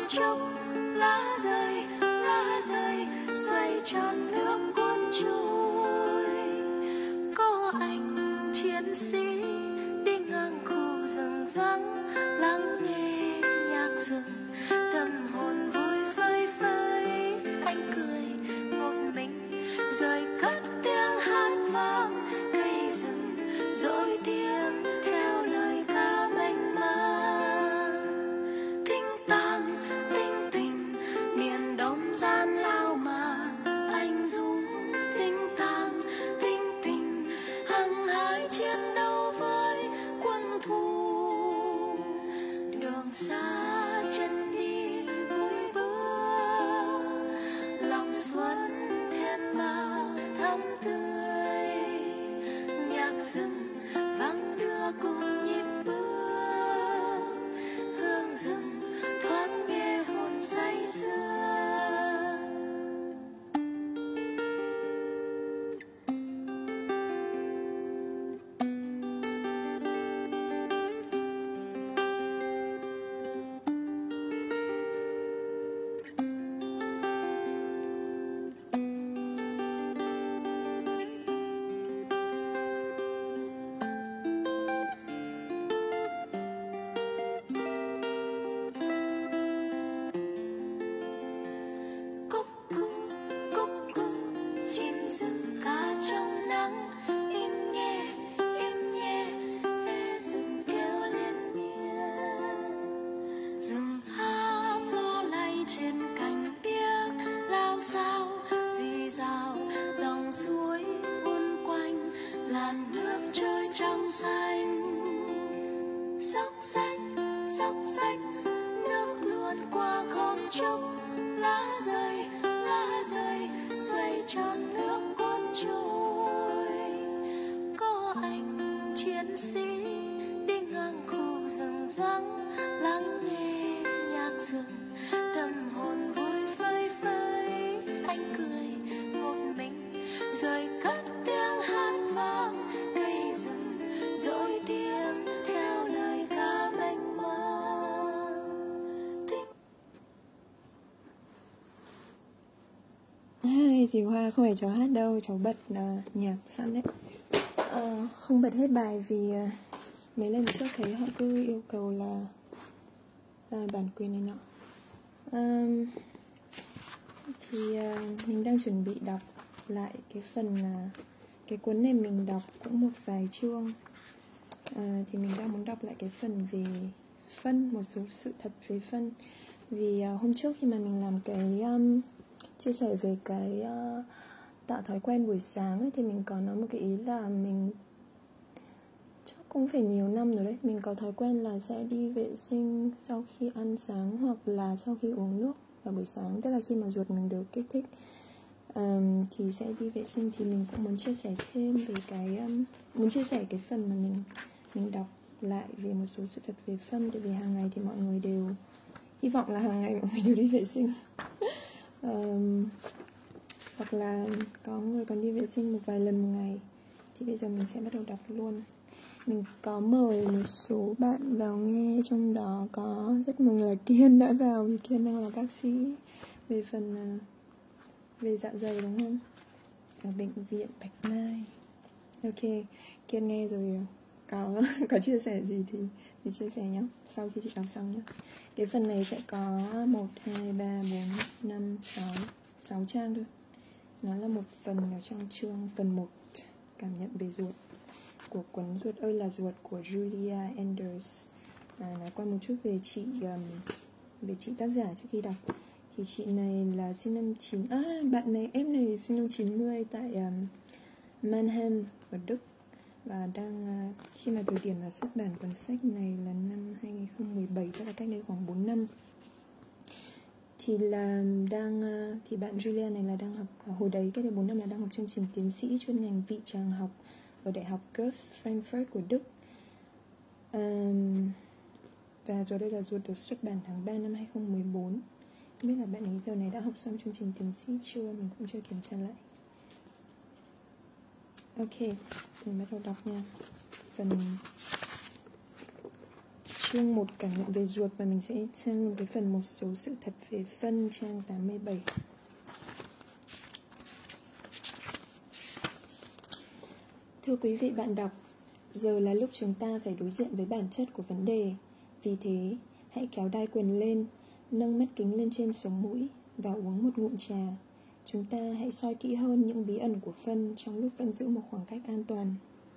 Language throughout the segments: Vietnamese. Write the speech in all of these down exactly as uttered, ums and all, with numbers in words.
không chốc, lá rơi lá rơi xoay tròn nước cuốn trôi. Có anh chiến sĩ đi ngang khu rừng vắng, lắng nghe nhạc rừng, tâm hồn vui phơi phới. Anh cười một mình rồi cất tiếng hát vang, cây rừng dội tiếng theo lời ca mênh mang. Tinh tang tinh tình miền đông gian lao mà anh dũng, tinh tang tinh tình hăng hái chiến đấu với quân thù. Đường xa chân đi vui bước, lòng xuân thêm bao thắm tươi. Nhạc rừng vang đưa cùng nhịp bước, hương rừng thoáng nghe hồn say sưa. Cúc cu cúc cu chim rừng ca trong nắng, im nghe im nghe ve rừng kêu liên miên. Rừng hát gió lay trên cành biếc, lao sao rì rào dòng suối buôn quanh, làn nước trôi trong xanh. Xóc xách xóc xách nước luồn qua không chốc, lá rơi lá rơi xoay tròn nước cuốn trôi. Có anh chiến sĩ đi ngang khu rừng vắng, lắng nghe nhạc rừng, tâm hồn vui phơi phới. Anh cười một mình rồi cất tiếng hát vang, cây rừng dội tiếng theo lời ca mênh mang. Tinh Hai thì Hoa không phải cháu hát đâu, cháu bật uh, nhạc sẵn đấy. Uh, không bật hết bài vì uh, mấy lần trước thấy họ cứ yêu cầu là uh, bản quyền này nọ. Um, thì uh, mình đang chuẩn bị đọc lại cái phần uh, cái cuốn này mình đọc cũng một vài chương. Uh, thì mình đang muốn đọc lại cái phần về phân, một số sự thật về phân. Vì uh, hôm trước khi mà mình làm cái um, chia sẻ về cái uh, tạo thói quen buổi sáng ấy, thì mình có nói một cái ý là mình chắc cũng phải nhiều năm rồi đấy, mình có thói quen là sẽ đi vệ sinh sau khi ăn sáng hoặc là sau khi uống nước vào buổi sáng, tức là khi mà ruột mình được kích thích um, thì sẽ đi vệ sinh. Thì mình cũng muốn chia sẻ thêm về cái um, muốn chia sẻ cái phần mà mình mình đọc lại về một số sự thật về phân, tại vì hàng ngày thì mọi người đều hy vọng là hàng ngày mọi người đều đi vệ sinh. Um, hoặc là có người còn đi vệ sinh một vài lần một ngày. Thì bây giờ mình sẽ bắt đầu đọc luôn. Mình có mời một số bạn vào nghe, trong đó có rất mừng là Kiên đã vào, vì Kiên đang là bác sĩ về phần uh, về dạ dày đúng không, ở bệnh viện Bạch Mai. Ok, Kiên nghe rồi có có chia sẻ gì thì thì chia sẻ nhé, sau khi chị đọc xong nhé. Cái phần này sẽ có một, hai, ba, bốn, năm, sáu sáu trang thôi. Nó là một phần ở trong chương phần một, cảm nhận về ruột, của cuốn Ruột ơi là ruột của Julia Enders. à, Nói qua một chút về chị um, về chị tác giả trước khi đọc. Thì chị này là sinh năm chín à, bạn này, em này sinh năm chín mươi tại um, Mannheim ở Đức. Và đang uh, khi mà thời điểm là xuất bản cuốn sách này là năm hai không một bảy, tức là cách đây khoảng bốn năm. Thì là đang uh, thì bạn Julia này là đang học uh, hồi đấy cách đây bốn năm là đang học chương trình tiến sĩ chuyên ngành vị tràng học ở Đại học Goethe Frankfurt của Đức. um, Và rồi đây là Ruột được xuất bản tháng ba năm hai không một bốn. Không biết là bạn ấy giờ này đã học xong chương trình tiến sĩ chưa, mình cũng chưa kiểm tra lại. Ok, mình bắt đầu đọc nha. Phần chương một cảm nhận về ruột và mình sẽ sang cái phần một số sự thật về phân, trang tám mươi bảy. Thưa quý vị bạn đọc, giờ là lúc chúng ta phải đối diện với bản chất của vấn đề. Vì thế, hãy kéo đai quần lên, nâng mắt kính lên trên sống mũi và uống một ngụm trà. Chúng ta hãy soi kỹ hơn những bí ẩn của phân trong lúc vẫn giữ một khoảng cách an toàn.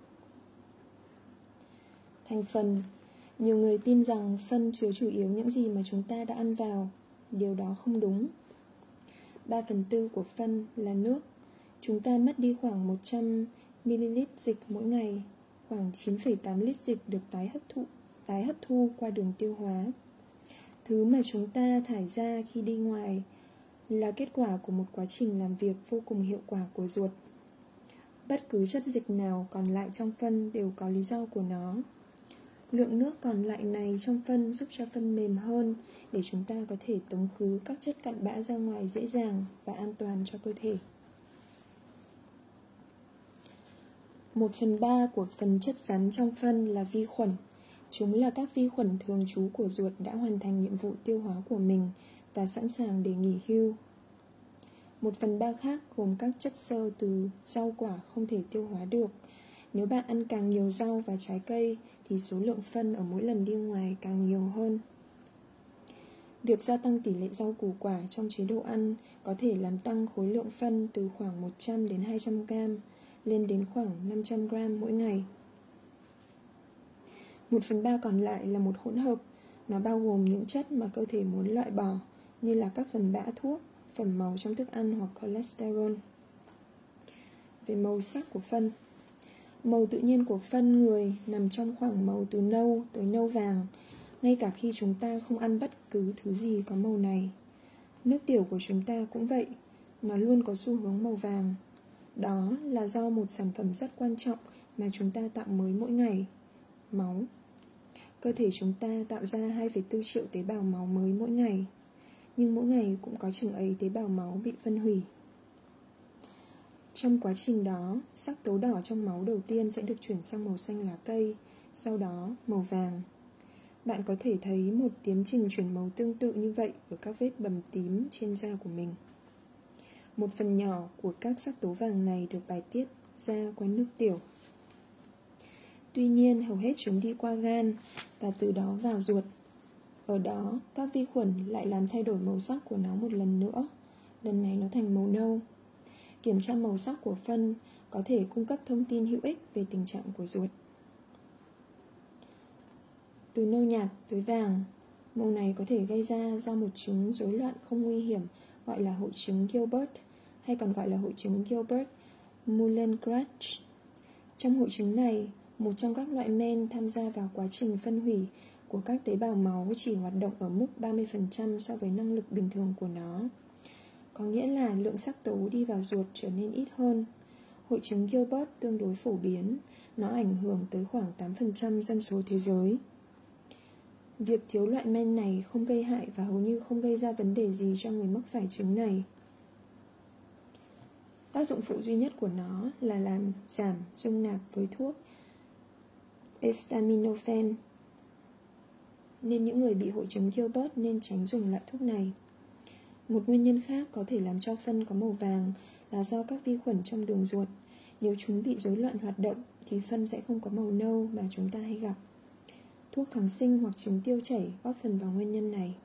Thành phần. Nhiều người tin rằng phân chứa chủ yếu những gì mà chúng ta đã ăn vào. Điều đó không đúng. ba phần tư của phân là nước. Chúng ta mất đi khoảng một trăm mi-li-lít dịch mỗi ngày. Khoảng chín phẩy tám lít dịch được tái hấp thụ, tái hấp thu qua đường tiêu hóa. Thứ mà chúng ta thải ra khi đi ngoài là kết quả của một quá trình làm việc vô cùng hiệu quả của ruột. Bất cứ chất dịch nào còn lại trong phân đều có lý do của nó. Lượng nước còn lại này trong phân giúp cho phân mềm hơn để chúng ta có thể tống khứ các chất cặn bã ra ngoài dễ dàng và an toàn cho cơ thể. Một phần ba của phần chất rắn trong phân là vi khuẩn. Chúng là các vi khuẩn thường trú của ruột đã hoàn thành nhiệm vụ tiêu hóa của mình và sẵn sàng để nghỉ hưu. Một phần ba khác gồm các chất xơ từ rau quả không thể tiêu hóa được. Nếu bạn ăn càng nhiều rau và trái cây thì số lượng phân ở mỗi lần đi ngoài càng nhiều hơn. Việc gia tăng tỷ lệ rau củ quả trong chế độ ăn có thể làm tăng khối lượng phân từ khoảng một trăm đến hai trăm gam lên đến khoảng năm trăm gam mỗi ngày. Một phần ba còn lại là một hỗn hợp. Nó bao gồm những chất mà cơ thể muốn loại bỏ, như là các phần bã thuốc, phẩm màu trong thức ăn hoặc cholesterol. Về màu sắc của phân. Màu tự nhiên của phân người nằm trong khoảng màu từ nâu tới nâu vàng, ngay cả khi chúng ta không ăn bất cứ thứ gì có màu này. Nước tiểu của chúng ta cũng vậy, nó luôn có xu hướng màu vàng. Đó là do một sản phẩm rất quan trọng mà chúng ta tạo mới mỗi ngày, máu. Cơ thể chúng ta tạo ra hai phẩy bốn triệu tế bào máu mới mỗi ngày, nhưng mỗi ngày cũng có chừng ấy tế bào máu bị phân hủy. Trong quá trình đó, sắc tố đỏ trong máu đầu tiên sẽ được chuyển sang màu xanh lá cây, sau đó màu vàng. Bạn có thể thấy một tiến trình chuyển màu tương tự như vậy ở các vết bầm tím trên da của mình. Một phần nhỏ của các sắc tố vàng này được bài tiết ra qua nước tiểu. Tuy nhiên, hầu hết chúng đi qua gan và từ đó vào ruột. Ở đó, các vi khuẩn lại làm thay đổi màu sắc của nó một lần nữa. Lần này nó thành màu nâu. Kiểm tra màu sắc của phân có thể cung cấp thông tin hữu ích về tình trạng của ruột. Từ nâu nhạt tới vàng, màu này có thể gây ra do một chứng rối loạn không nguy hiểm gọi là hội chứng Gilbert, hay còn gọi là hội chứng Gilbert-Mullengrach. Trong hội chứng này, một trong các loại men tham gia vào quá trình phân hủy của các tế bào máu chỉ hoạt động ở mức ba mươi phần trăm so với năng lực bình thường của nó. Có nghĩa là lượng sắc tố đi vào ruột trở nên ít hơn. Hội chứng Gilbert tương đối phổ biến, nó ảnh hưởng tới khoảng tám phần trăm dân số thế giới. Việc thiếu loại men này không gây hại và hầu như không gây ra vấn đề gì cho người mắc phải chứng này. Tác dụng phụ duy nhất của nó là làm giảm dung nạp với thuốc acetaminophen, nên những người bị hội chứng Gilbert nên tránh dùng loại thuốc này. Một nguyên nhân khác có thể làm cho phân có màu vàng là do các vi khuẩn trong đường ruột. Nếu chúng bị rối loạn hoạt động thì phân sẽ không có màu nâu mà chúng ta hay gặp. Thuốc kháng sinh hoặc chứng tiêu chảy góp phần vào nguyên nhân này.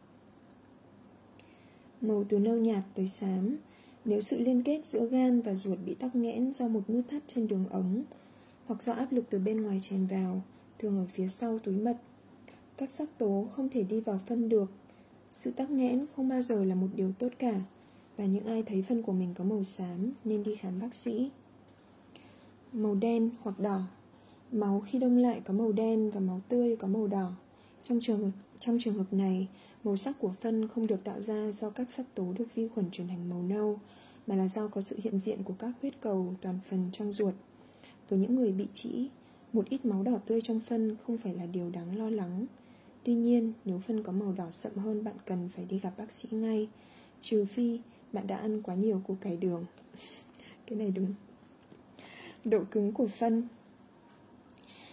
Màu từ nâu nhạt tới xám. Nếu sự liên kết giữa gan và ruột bị tắc nghẽn do một nút thắt trên đường ống, hoặc do áp lực từ bên ngoài chèn vào, thường ở phía sau túi mật, các sắc tố không thể đi vào phân được. Sự tắc nghẽn không bao giờ là một điều tốt cả, và những ai thấy phân của mình có màu xám nên đi khám bác sĩ. Màu đen hoặc đỏ. Máu khi đông lại có màu đen và máu tươi có màu đỏ. Trong trường, trong trường hợp này, màu sắc của phân không được tạo ra do các sắc tố được vi khuẩn chuyển thành màu nâu, mà là do có sự hiện diện của các huyết cầu toàn phần trong ruột. Với những người bị trĩ, một ít máu đỏ tươi trong phân không phải là điều đáng lo lắng. Tuy nhiên, nếu phân có màu đỏ sậm hơn, bạn cần phải đi gặp bác sĩ ngay, trừ phi bạn đã ăn quá nhiều củ cải đường. Cái này đúng. Độ cứng của phân.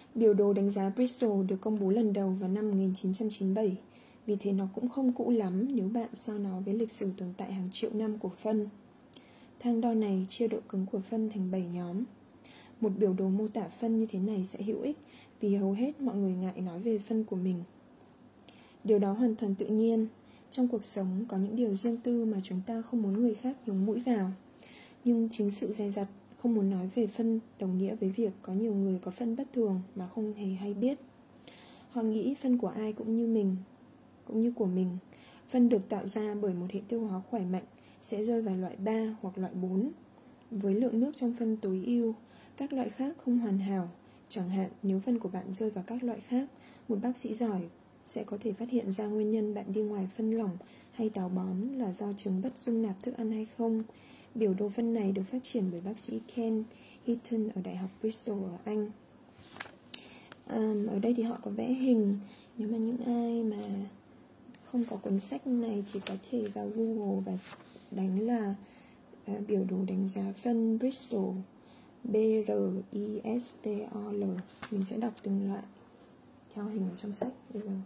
Biểu đồ đánh giá Bristol được công bố lần đầu vào năm một nghìn chín trăm chín mươi bảy, vì thế nó cũng không cũ lắm nếu bạn so nó với lịch sử tồn tại hàng triệu năm của phân. Thang đo này chia độ cứng của phân thành bảy nhóm. Một biểu đồ mô tả phân như thế này sẽ hữu ích vì hầu hết mọi người ngại nói về phân của mình. Điều đó hoàn toàn tự nhiên. Trong cuộc sống có những điều riêng tư mà chúng ta không muốn người khác nhúng mũi vào. Nhưng chính sự dè dặt không muốn nói về phân đồng nghĩa với việc có nhiều người có phân bất thường mà không hề hay biết. Họ nghĩ phân của ai cũng như mình, cũng như của mình. Phân được tạo ra bởi một hệ tiêu hóa khỏe mạnh sẽ rơi vào loại ba hoặc loại bốn. Với lượng nước trong phân tối ưu, các loại khác không hoàn hảo. Chẳng hạn nếu phân của bạn rơi vào các loại khác, một bác sĩ giỏi sẽ có thể phát hiện ra nguyên nhân bạn đi ngoài phân lỏng hay táo bón là do trứng bất dung nạp thức ăn hay không. Biểu đồ phân này được phát triển bởi bác sĩ Ken Heaton ở Đại học Bristol ở Anh. Um, ở đây thì họ có vẽ hình. Nếu mà những ai mà không có cuốn sách này thì có thể vào Google và đánh là uh, biểu đồ đánh giá phân Bristol, B R I S T O L. Mình sẽ đọc từng loại theo hình ở trong sách bây giờ.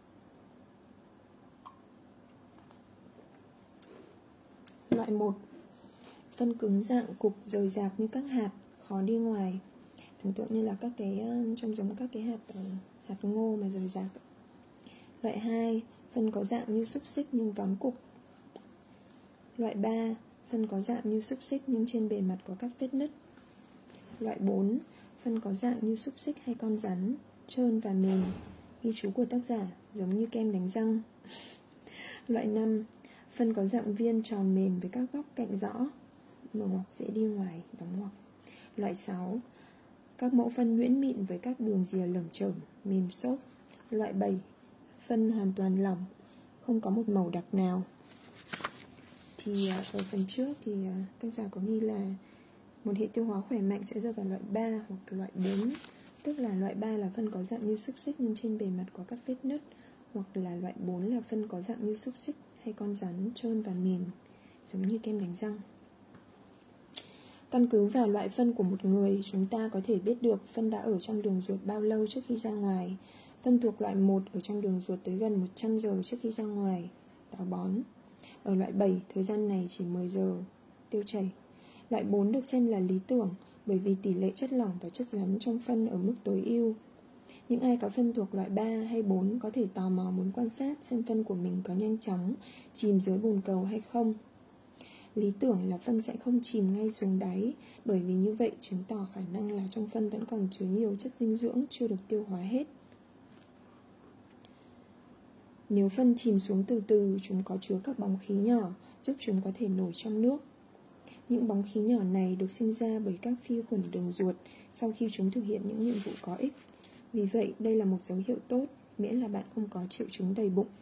Loại một, phân cứng dạng cục rời rạc như các hạt, khó đi ngoài. Tưởng tượng như là các cái trông giống các cái hạt hạt ngô mà rời rạc. Loại hai, phân có dạng như xúc xích nhưng vắng cục. Loại ba, phân có dạng như xúc xích nhưng trên bề mặt có các vết nứt. Loại bốn, phân có dạng như xúc xích hay con rắn, trơn và mềm. Ghi chú của tác giả giống như kem đánh răng. Loại năm, phân có dạng viên tròn mềm với các góc cạnh rõ, mở ngoặc dễ đi ngoài, đóng ngoặc. Loại sáu, các mẫu phân nhuyễn mịn với các đường rìa lởm chởm, mềm xốp. Loại bảy, phân hoàn toàn lỏng, không có một màu đặc nào. Thì ở phần trước thì tác giả có ghi là một hệ tiêu hóa khỏe mạnh sẽ rơi vào loại ba hoặc loại bốn. Tức là loại ba là phân có dạng như xúc xích nhưng trên bề mặt có các vết nứt, hoặc là loại bốn là phân có dạng như xúc xích hay con rắn, trơn và mềm, giống như kem đánh răng. Căn cứ vào loại phân của một người, chúng ta có thể biết được phân đã ở trong đường ruột bao lâu trước khi ra ngoài. Phân thuộc loại một ở trong đường ruột tới gần một trăm giờ trước khi ra ngoài, táo bón. Ở loại bảy, thời gian này chỉ mười giờ, tiêu chảy. Loại bốn được xem là lý tưởng bởi vì tỷ lệ chất lỏng và chất rắn trong phân ở mức tối ưu. Những ai có phân thuộc loại ba hay bốn có thể tò mò muốn quan sát xem phân của mình có nhanh chóng chìm dưới bồn cầu hay không. Lý tưởng là phân sẽ không chìm ngay xuống đáy, bởi vì như vậy chứng tỏ khả năng là trong phân vẫn còn chứa nhiều chất dinh dưỡng chưa được tiêu hóa hết. Nếu phân chìm xuống từ từ, chúng có chứa các bóng khí nhỏ giúp chúng có thể nổi trong nước. Những bóng khí nhỏ này được sinh ra bởi các vi khuẩn đường ruột sau khi chúng thực hiện những nhiệm vụ có ích. Vì vậy, đây là một dấu hiệu tốt, miễn là bạn không có triệu chứng đầy bụng.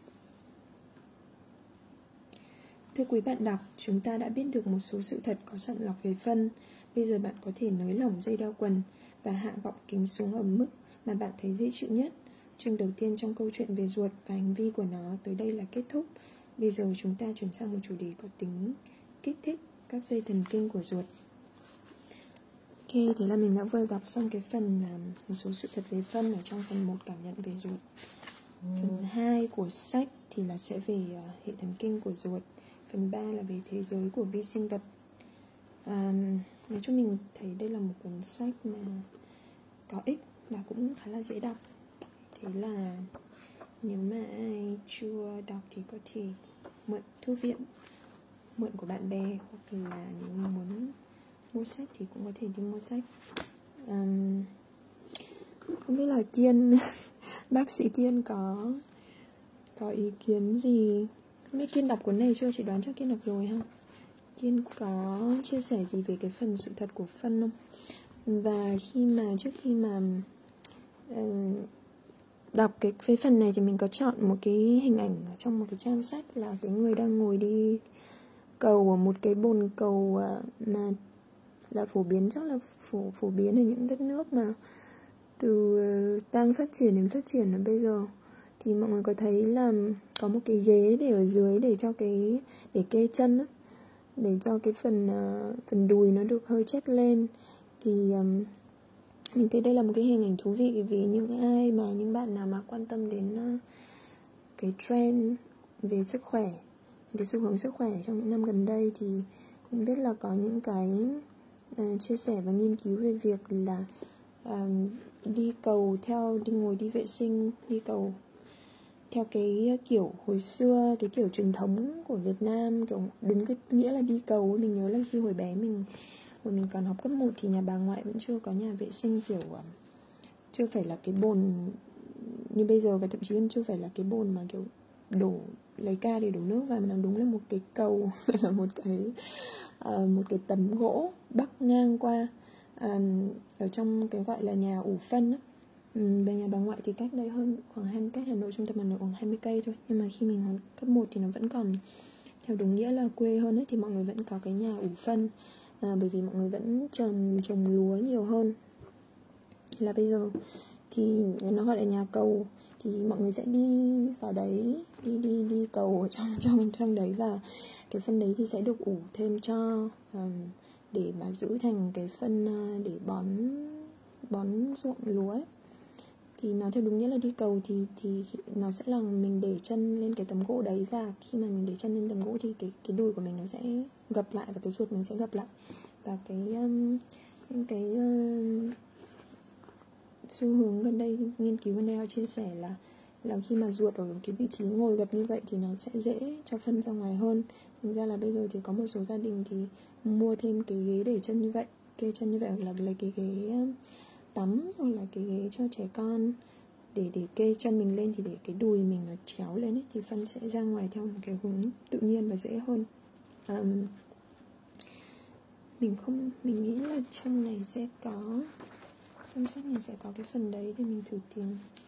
Thưa quý bạn đọc, chúng ta đã biết được một số sự thật có chọn lọc về phân. Bây giờ bạn có thể nới lỏng dây đeo quần và hạ gọng kính xuống ở mức mà bạn thấy dễ chịu nhất. Chương đầu tiên trong câu chuyện về ruột và hành vi của nó tới đây là kết thúc. Bây giờ chúng ta chuyển sang một chủ đề có tính kích thích các dây thần kinh của ruột. Ok, thế là mình đã vừa đọc xong cái phần um, một số sự thật về phân ở trong phần một cảm nhận về ruột. ừ. Phần hai của sách thì là sẽ về uh, hệ thần kinh của ruột. Phần ba là về thế giới của vi sinh vật. um, Nói chung mình thấy đây là một cuốn sách mà có ích và cũng khá là dễ đọc. Thế là nếu mà ai chưa đọc thì có thể mượn thư viện, mượn của bạn bè, hoặc là nếu muốn mua sách thì cũng có thể đi mua sách. um, Không biết là Kiên bác sĩ Kiên có có ý kiến gì? Không biết Kiên đọc cuốn này chưa? Chị đoán chắc Kiên đọc rồi ha. Kiên có chia sẻ gì về cái phần sự thật của phân không? Và khi mà trước khi mà uh, đọc cái, cái phần này thì mình có chọn một cái hình ảnh ở trong một cái trang sách là cái người đang ngồi đi cầu ở một cái bồn cầu mà là phổ biến, chắc là phổ, phổ biến ở những đất nước mà từ đang phát triển đến phát triển ở bây giờ. Thì mọi người có thấy là có một cái ghế để ở dưới để cho cái để kê chân á, để cho cái phần uh, phần đùi nó được hơi chếch lên. Thì um, Mình thấy đây là một cái hình ảnh thú vị vì những ai mà những bạn nào mà quan tâm đến uh, cái trend về sức khỏe, cái xu hướng sức khỏe trong những năm gần đây thì cũng biết là có những cái uh, chia sẻ và nghiên cứu về việc là uh, đi cầu theo, đi ngồi đi vệ sinh, đi cầu theo cái kiểu hồi xưa, cái kiểu truyền thống của Việt Nam, kiểu đúng cái nghĩa là đi cầu. Mình nhớ là khi hồi bé mình hồi mình còn học cấp một thì nhà bà ngoại vẫn chưa có nhà vệ sinh kiểu uh, chưa phải là cái bồn như bây giờ, và thậm chí chưa phải là cái bồn mà kiểu đổ lấy ca để đổ nước vào, mà nó đúng là một cái cầu là một cái uh, một cái tấm gỗ bắc ngang qua uh, ở trong cái gọi là nhà ủ phân á. Ừ, về nhà bà ngoại thì cách đây hơn khoảng hai cách Hà Nội, trung tâm Hà Nội khoảng hai mươi cây thôi, nhưng mà khi mình học cấp một thì nó vẫn còn theo đúng nghĩa là quê hơn ấy, thì mọi người vẫn có cái nhà ủ phân, à, bởi vì mọi người vẫn trồng trồng lúa nhiều hơn. Là bây giờ thì nó gọi là nhà cầu, thì mọi người sẽ đi vào đấy, đi đi đi cầu ở trong trong trong đấy, và cái phân đấy thì sẽ được ủ thêm cho um, để mà giữ thành cái phân uh, để bón bón ruộng lúa ấy. Thì nó theo đúng nghĩa là đi cầu thì thì nó sẽ là mình để chân lên cái tấm gỗ đấy, và khi mà mình để chân lên tấm gỗ thì cái cái đùi của mình nó sẽ gập lại và cái ruột mình sẽ gập lại. Và cái um, những cái uh, xu hướng gần đây, nghiên cứu gần đây họ chia sẻ là là khi mà ruột ở cái vị trí ngồi gập như vậy thì nó sẽ dễ cho phân ra ngoài hơn. Thành ra là bây giờ thì có một số gia đình thì mua thêm cái ghế để chân như vậy, kê chân như vậy, hoặc là lấy cái ghế tắm, hoặc là cái ghế cho trẻ con để để kê chân mình lên, thì để cái đùi mình nó chéo lên ấy, thì phân sẽ ra ngoài theo một cái hướng tự nhiên và dễ hơn. um, mình không mình nghĩ là trong này sẽ có, trong sách này sẽ có cái phần đấy, để mình thử tìm.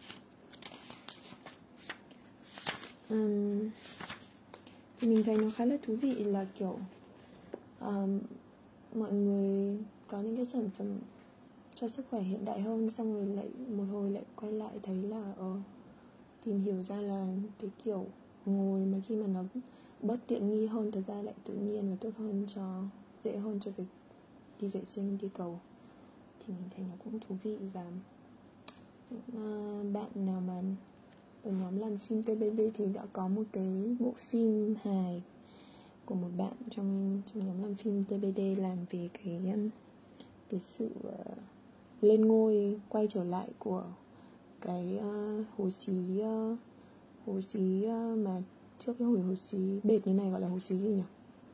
um, thì mình thấy nó khá là thú vị là kiểu um, mọi người có những cái sản phẩm cho sức khỏe hiện đại hơn, xong rồi lại một hồi lại quay lại thấy là ờ, tìm hiểu ra là cái kiểu ngồi mà khi mà nó bớt tiện nghi hơn, thật ra lại tự nhiên và tốt hơn, cho dễ hơn cho việc đi vệ sinh, đi cầu. Thì mình thấy nó cũng thú vị. Và những uh, bạn nào mà ở nhóm làm phim tê bê đê thì đã có một cái bộ phim hài của một bạn trong trong nhóm làm phim tê bê đê làm về cái cái sự uh, lên ngôi, quay trở lại của cái uh, hồ xí uh, hồ xí uh, mà trước cái hồi hồ xí bệt như này gọi là hồ xí gì nhỉ?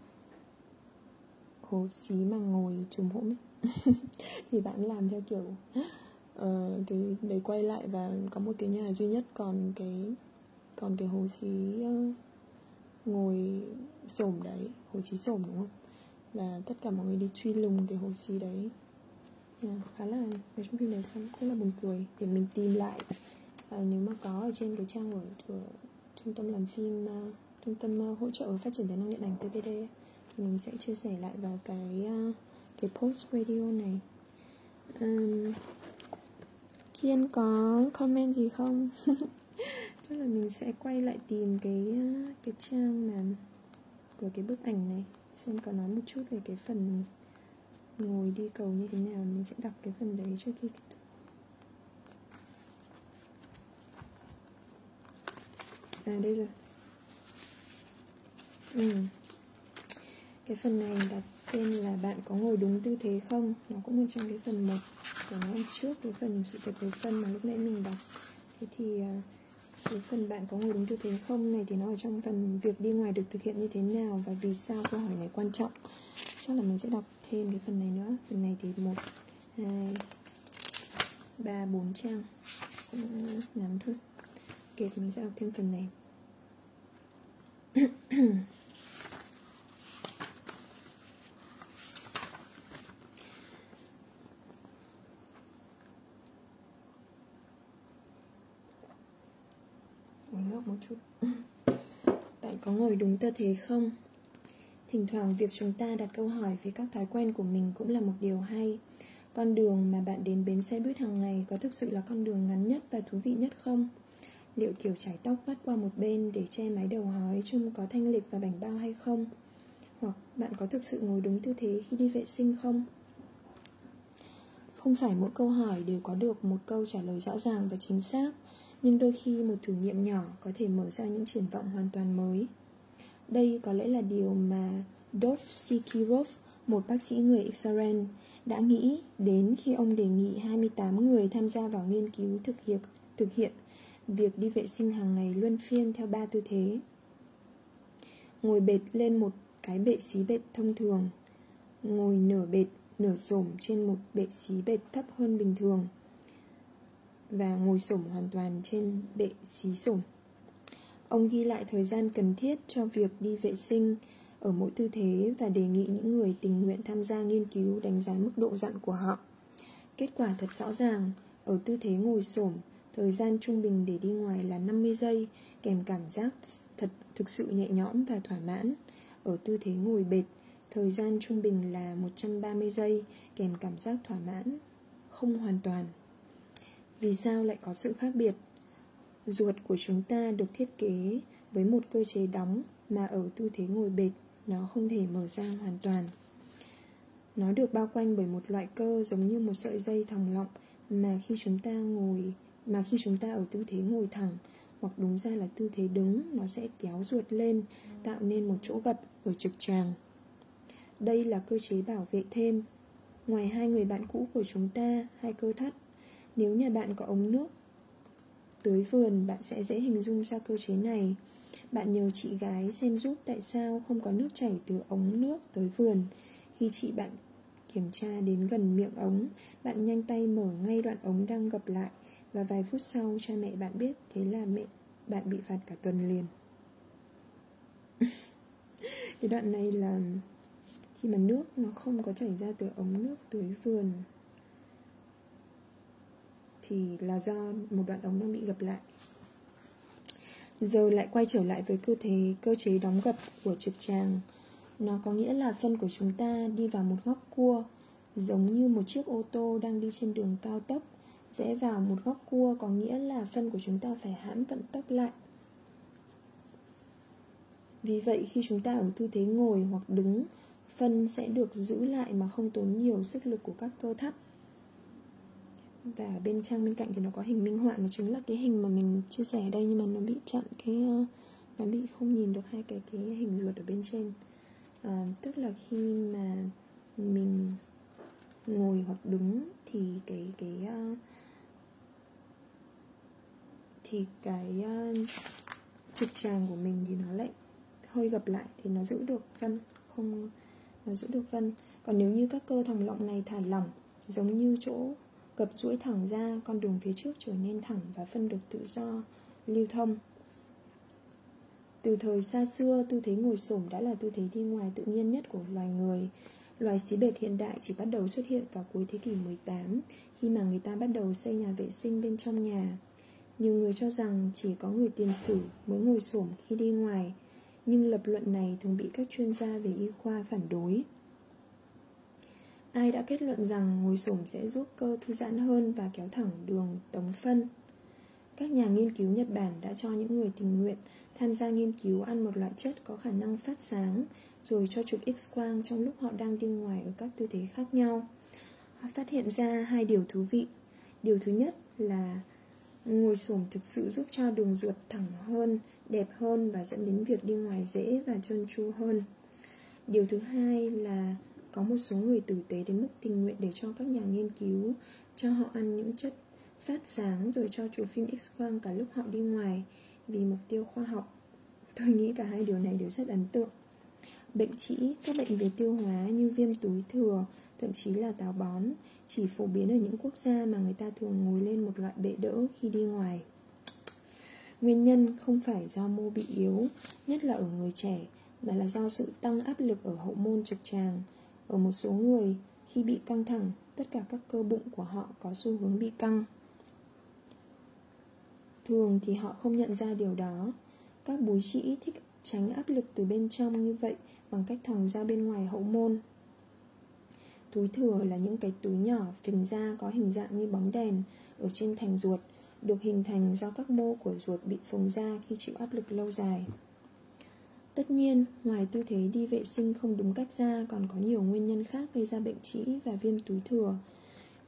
Hồ xí mà ngồi trùm hỗn ấy. Thì bạn làm theo kiểu uh, cái đấy quay lại, và có một cái nhà duy nhất còn cái còn cái hồ xí uh, ngồi xổm đấy, hồ xí xổm đúng không? Và tất cả mọi người đi truy lùng cái hồ xí đấy. Yeah, khá là, nói chung phim này rất là buồn cười. Để mình tìm lại, à, nếu mà có ở trên cái trang của, của trung tâm làm phim, uh, trung tâm uh, hỗ trợ phát triển tài năng điện ảnh tê bê đê, thì mình sẽ chia sẻ lại vào cái uh, cái post radio này. um, Kiên có comment gì không? Chắc là mình sẽ quay lại tìm cái uh, cái trang mà của cái bức ảnh này, xem có nói một chút về cái phần ngồi đi cầu như thế nào. Mình sẽ đọc cái phần đấy trước khi kết thúc. À đây rồi. ừ. Cái phần này đặt tên là bạn có ngồi đúng tư thế không. Nó cũng ở trong cái phần một của nó trước cái phần sự thật về phân mà lúc nãy mình đọc. Thế thì cái phần bạn có ngồi đúng tư thế không này thì nó ở trong phần việc đi ngoài được thực hiện như thế nào và vì sao câu hỏi này quan trọng. Chắc là mình sẽ đọc thêm cái phần này nữa. Phần này thì một, hai, ba, bốn trang, cũng ngắn thôi. Ok, thì mình sẽ đọc thêm phần này. Một chút. Bạn có ngồi đúng tư thế không? Thỉnh thoảng việc chúng ta đặt câu hỏi về các thói quen của mình cũng là một điều hay. Con đường mà bạn đến bến xe buýt hàng ngày có thực sự là con đường ngắn nhất và thú vị nhất không? Liệu kiểu chải tóc vắt qua một bên để che mái đầu hói trông có thanh lịch và bảnh bao hay không? Hoặc bạn có thực sự ngồi đúng tư thế khi đi vệ sinh không? Không phải mỗi câu hỏi đều có được một câu trả lời rõ ràng và chính xác, nhưng đôi khi một thử nghiệm nhỏ có thể mở ra những triển vọng hoàn toàn mới. Đây có lẽ là điều mà Dov Sikirov, một bác sĩ người Israel, đã nghĩ đến khi ông đề nghị hai mươi tám người tham gia vào nghiên cứu thực hiện, thực hiện việc đi vệ sinh hàng ngày luân phiên theo ba tư thế. Ngồi bệt lên một cái bệ xí bệt thông thường, ngồi nửa bệt, nửa xổm trên một bệ xí bệt thấp hơn bình thường, và ngồi xổm hoàn toàn trên bệ xí xổm. Ông ghi lại thời gian cần thiết cho việc đi vệ sinh ở mỗi tư thế và đề nghị những người tình nguyện tham gia nghiên cứu đánh giá mức độ dặn của họ. Kết quả thật rõ ràng, ở tư thế ngồi xổm, thời gian trung bình để đi ngoài là năm mươi giây, kèm cảm giác thật thực sự nhẹ nhõm và thỏa mãn. Ở tư thế ngồi bệt, thời gian trung bình là một trăm ba mươi giây, kèm cảm giác thỏa mãn không hoàn toàn. Vì sao lại có sự khác biệt? Ruột của chúng ta được thiết kế với một cơ chế đóng mà ở tư thế ngồi bệt nó không thể mở ra hoàn toàn. Nó được bao quanh bởi một loại cơ giống như một sợi dây thòng lọng mà khi chúng ta ngồi mà khi chúng ta ở tư thế ngồi thẳng, hoặc đúng ra là tư thế đứng, nó sẽ kéo ruột lên, tạo nên một chỗ gập ở trực tràng. Đây là cơ chế bảo vệ thêm. Ngoài hai người bạn cũ của chúng ta, hai cơ thắt, nếu nhà bạn có ống nước tưới vườn, bạn sẽ dễ hình dung ra cơ chế này. Bạn nhờ chị gái xem giúp tại sao không có nước chảy từ ống nước tới vườn. Khi chị bạn kiểm tra đến gần miệng ống, bạn nhanh tay mở ngay đoạn ống đang gập lại, và vài phút sau cha mẹ bạn biết, thế là mẹ bạn bị phạt cả tuần liền. Cái đoạn này là khi mà nước nó không có chảy ra từ ống nước tưới vườn thì là do một đoạn ống đang bị gập lại. Giờ lại quay trở lại với cơ thể cơ chế đóng gập của trực tràng. Nó có nghĩa là phân của chúng ta đi vào một góc cua, giống như một chiếc ô tô đang đi trên đường cao tốc. Rẽ vào một góc cua có nghĩa là phân của chúng ta phải hãm vận tốc lại. Vì vậy khi chúng ta ở tư thế ngồi hoặc đứng, phân sẽ được giữ lại mà không tốn nhiều sức lực của các cơ thắt. Và bên trang bên cạnh thì nó có hình minh họa, nó chính là cái hình mà mình chia sẻ ở đây, nhưng mà nó bị chặn cái, nó bị không nhìn được hai cái cái hình ruột ở bên trên. À, tức là khi mà mình ngồi hoặc đứng thì cái cái uh, thì cái uh, trực tràng của mình thì nó lại hơi gập lại, thì nó giữ được phân, không nó giữ được phân. Còn nếu như các cơ thòng lọng này thả lỏng, giống như chỗ gập duỗi thẳng ra, con đường phía trước trở nên thẳng và phân được tự do lưu thông. Từ thời xa xưa, tư thế ngồi xổm đã là tư thế đi ngoài tự nhiên nhất của loài người. Loài xí bệt hiện đại chỉ bắt đầu xuất hiện vào cuối thế kỷ mười tám, khi mà người ta bắt đầu xây nhà vệ sinh bên trong nhà. Nhiều người cho rằng chỉ có người tiền sử mới ngồi xổm khi đi ngoài, nhưng lập luận này thường bị các chuyên gia về y khoa phản đối. Ai đã kết luận rằng ngồi xổm sẽ giúp cơ thư giãn hơn và kéo thẳng đường tống phân? Các nhà nghiên cứu Nhật Bản đã cho những người tình nguyện tham gia nghiên cứu ăn một loại chất có khả năng phát sáng, rồi cho chụp X-quang trong lúc họ đang đi ngoài ở các tư thế khác nhau. Họ phát hiện ra hai điều thú vị. Điều thứ nhất là ngồi xổm thực sự giúp cho đường ruột thẳng hơn, đẹp hơn và dẫn đến việc đi ngoài dễ và trơn tru hơn. Điều thứ hai là có một số người tử tế đến mức tình nguyện để cho các nhà nghiên cứu cho họ ăn những chất phát sáng rồi cho chụp phim X-quang cả lúc họ đi ngoài vì mục tiêu khoa học. Tôi nghĩ cả hai điều này đều rất ấn tượng. Bệnh trĩ, các bệnh về tiêu hóa như viêm túi thừa, thậm chí là táo bón chỉ phổ biến ở những quốc gia mà người ta thường ngồi lên một loại bệ đỡ khi đi ngoài. Nguyên nhân không phải do mô bị yếu, nhất là ở người trẻ, mà là do sự tăng áp lực ở hậu môn trực tràng. Ở một số người, khi bị căng thẳng, tất cả các cơ bụng của họ có xu hướng bị căng. Thường thì họ không nhận ra điều đó. Các búi trĩ thích tránh áp lực từ bên trong như vậy bằng cách thòng ra bên ngoài hậu môn. Túi thừa là những cái túi nhỏ phình ra có hình dạng như bóng đèn ở trên thành ruột, được hình thành do các mô của ruột bị phồng ra khi chịu áp lực lâu dài. Tất nhiên, ngoài tư thế đi vệ sinh không đúng cách ra, còn có nhiều nguyên nhân khác gây ra bệnh trĩ và viêm túi thừa.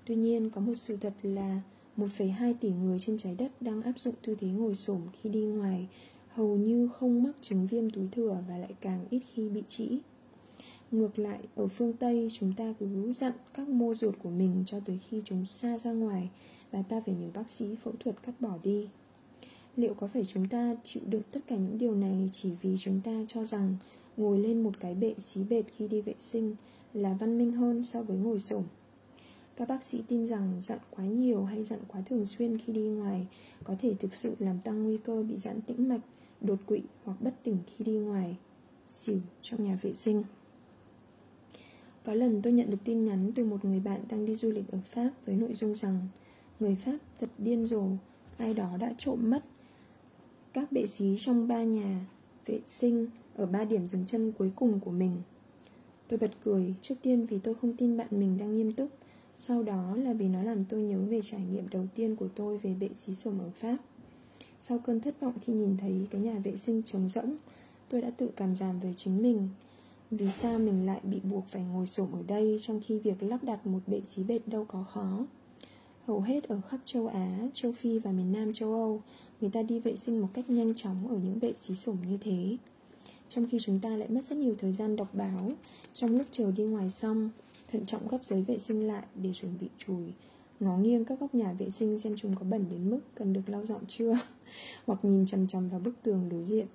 Tuy nhiên, có một sự thật là một phẩy hai tỷ người trên trái đất đang áp dụng tư thế ngồi xổm khi đi ngoài, hầu như không mắc chứng viêm túi thừa và lại càng ít khi bị trĩ. Ngược lại, ở phương Tây, chúng ta cứ dặn các mô ruột của mình cho tới khi chúng xa ra ngoài và ta phải nhờ bác sĩ phẫu thuật cắt bỏ đi. Liệu có phải chúng ta chịu được tất cả những điều này chỉ vì chúng ta cho rằng ngồi lên một cái bệ xí bệt khi đi vệ sinh là văn minh hơn so với ngồi xổm? Các bác sĩ tin rằng dặn quá nhiều hay dặn quá thường xuyên khi đi ngoài có thể thực sự làm tăng nguy cơ bị giãn tĩnh mạch, đột quỵ hoặc bất tỉnh khi đi ngoài, xỉu trong nhà vệ sinh. Có lần tôi nhận được tin nhắn từ một người bạn đang đi du lịch ở Pháp với nội dung rằng người Pháp thật điên rồ, ai đó đã trộm mất các bệ xí trong ba nhà vệ sinh ở ba điểm dừng chân cuối cùng của mình. Tôi bật cười, trước tiên vì tôi không tin bạn mình đang nghiêm túc, sau đó là vì nó làm tôi nhớ về trải nghiệm đầu tiên của tôi về bệ xí xổm ở Pháp. Sau cơn thất vọng khi nhìn thấy cái nhà vệ sinh trống rỗng, tôi đã tự cảm giảm với chính mình. Vì sao mình lại bị buộc phải ngồi xổm ở đây trong khi việc lắp đặt một bệ xí bệt đâu có khó? Hầu hết ở khắp châu Á, châu Phi và miền Nam châu Âu, người ta đi vệ sinh một cách nhanh chóng ở những bệ xí xổm như thế. Trong khi chúng ta lại mất rất nhiều thời gian đọc báo, trong lúc chờ đi ngoài xong, thận trọng gấp giấy vệ sinh lại để chuẩn bị chùi, ngó nghiêng các góc nhà vệ sinh xem chúng có bẩn đến mức cần được lau dọn chưa, hoặc nhìn chằm chằm vào bức tường đối diện.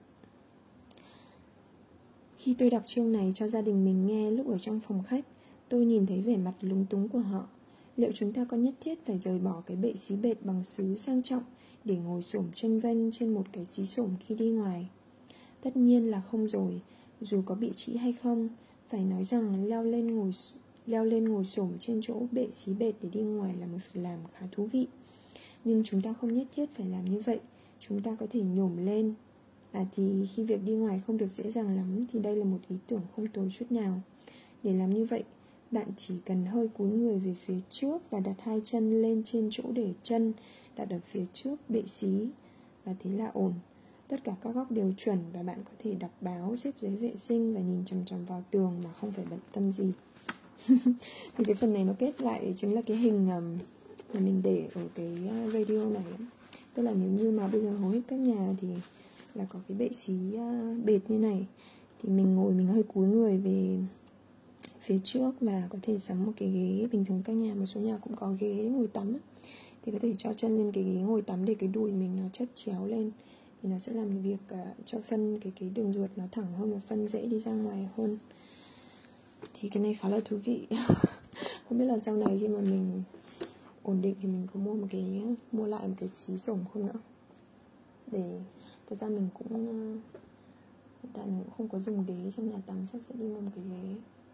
Khi tôi đọc chương này cho gia đình mình nghe lúc ở trong phòng khách, tôi nhìn thấy vẻ mặt lúng túng của họ. Liệu chúng ta có nhất thiết phải rời bỏ cái bệ xí bệt bằng sứ sang trọng để ngồi xổm chênh vênh trên một cái xí xổm khi đi ngoài? Tất nhiên là không rồi. Dù có bị trĩ hay không, phải nói rằng leo lên ngồi leo lên ngồi xổm trên chỗ bệ xí bệt để đi ngoài là một việc làm khá thú vị. Nhưng chúng ta không nhất thiết phải làm như vậy. Chúng ta có thể nhổm lên. À thì khi việc đi ngoài không được dễ dàng lắm thì đây là một ý tưởng không tồi chút nào. Để làm như vậy, bạn chỉ cần hơi cúi người về phía trước và đặt hai chân lên trên chỗ để chân đặt ở phía trước bệ xí, và thế là ổn. Tất cả các góc đều chuẩn và bạn có thể đọc báo, xếp giấy vệ sinh và nhìn chằm chằm vào tường mà không phải bận tâm gì. Thì cái phần này nó kết lại chính là cái hình um, mà mình để ở cái radio này. Tức là nếu như mà bây giờ hầu hết các nhà thì là có cái bệ xí uh, bệt như này, thì mình ngồi mình hơi cúi người về phía trước và có thể sắm một cái ghế. Bình thường các nhà, một số nhà cũng có ghế ngồi tắm ấy, thì có thể cho chân lên cái ghế ngồi tắm để cái đùi mình nó chất chéo lên, thì nó sẽ làm việc uh, cho phân cái cái đường ruột nó thẳng hơn và phân dễ đi ra ngoài hơn. Thì cái này khá là thú vị. Không biết là sau này khi mà mình ổn định thì mình có mua một cái mua lại một cái xí xổm không nữa. Để thật ra mình cũng hiện tại mình cũng không có dùng ghế trong nhà tắm, chắc sẽ đi mua một cái ghế.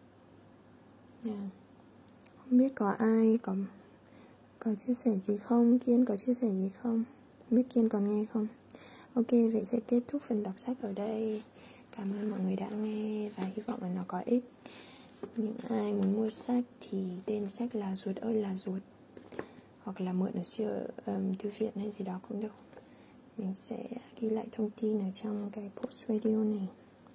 Yeah. Không biết có ai có có chia sẻ gì không? Kiên có chia sẻ gì không? Không biết Kiên còn nghe không? Ok, vậy sẽ kết thúc phần đọc sách ở đây. Cảm ơn mọi người đã nghe và hy vọng là nó có ích. Những ai muốn mua sách thì tên sách là Ruột ơi là ruột, hoặc là mượn ở siêu um, thư viện hay gì đó cũng được. Mình sẽ ghi lại thông tin ở trong cái post radio này.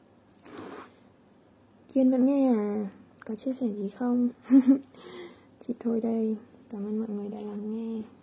Kiên vẫn nghe à? Có chia sẻ gì không? Chị thôi đây. Cảm ơn mọi người đã lắng nghe.